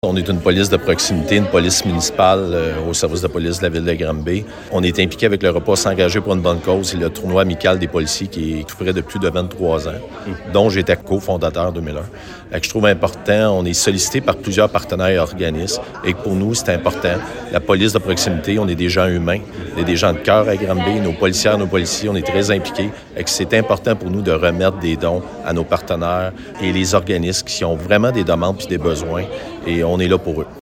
On est une police de proximité, une police municipale au service de police de la ville de Granby. On est impliqué avec le repas S'engager pour une bonne cause. C'est le tournoi amical des policiers qui est tout près de plus de 23 ans, dont j'étais cofondateur en 2001. Je trouve important, on est sollicité par plusieurs partenaires et organismes et pour nous, c'est important. La police de proximité, on est des gens humains, on est des gens de cœur à Granby. Nos policières, nos policiers, on est très impliqués et que c'est important pour nous de remettre des dons à nos partenaires et les organismes qui ont vraiment des demandes et des besoins et on est là pour eux.